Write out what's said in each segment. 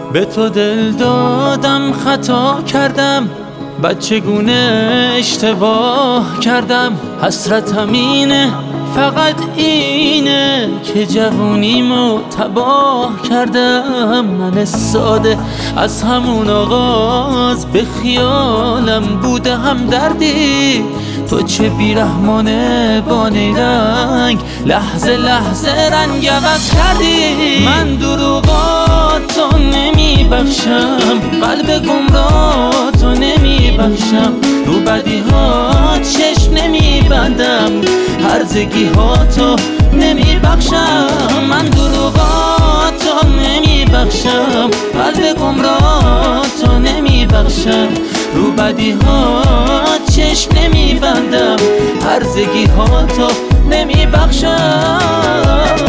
به تو دل دادم خطا کردم، بچگونه اشتباه کردم. حسرتم اینه، فقط اینه که جوونیمو تباه کردم. من ساده از همون آغاز به خیالم بوده هم دردی. تو چه بیرحمانه با نیرنگ، لحظه لحظه رنگ عوض کردی. من دروغاتو نمیبخشم، قلب گمراهاتو نمیبخشم، رو بدی ها چشم نمیبندم، هرزگی هاتو نمیبخشم. من دروغاتو نمیبخشم، قلب گمراهاتو نمیبخشم، رو بدی ها چشم نمیبندم، هرزگی هاتو نمیبخشم.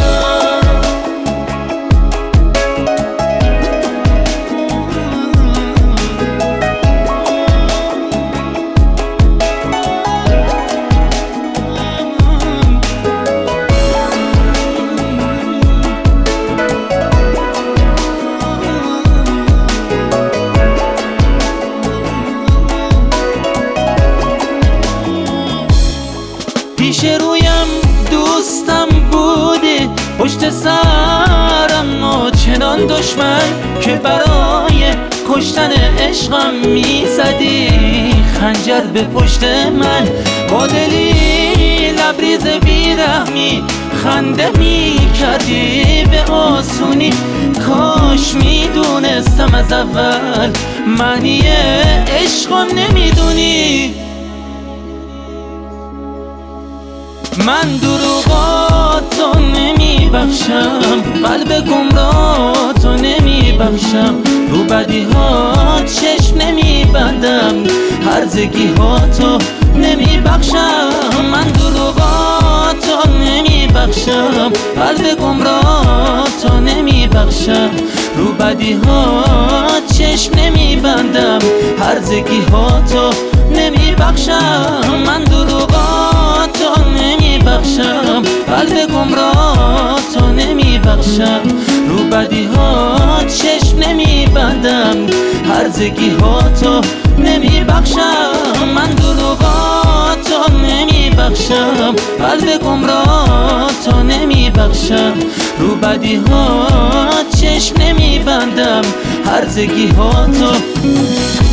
پیش رویم دوستم بودی، پشت سرم ناچنان دشمن که برای کشتن عشقم میزدی خنجر به پشت من. با دلی لبریز بیرحمی خنده میکردی به آسونی. کاش میدونستم از اول معنی عشقم نمیدونی. من دروغاتو نمیبخشم، قلب گمراهاتو نمیبخشم، رو بدی ها چشم نمیبندم، هرزگی هاتو نمیبخشم. من دروغاتو نمیبخشم، قلب گمراهاتو نمیبخشم، رو بدی ها چشم نمیبندم، هرزگی هاتو نمیبخشم. من دروغاتو نمیبخشم، قلب گمراهاتو نمیبخشم، رو بدی ها چشم نمیبندم، هرزگی هاتو نمیبخشم. من دروغاتو نمیبخشم، قلب گمراهاتو نمیبخشم، رو بدی ها چشم نمیبندم، هرزگی هاتو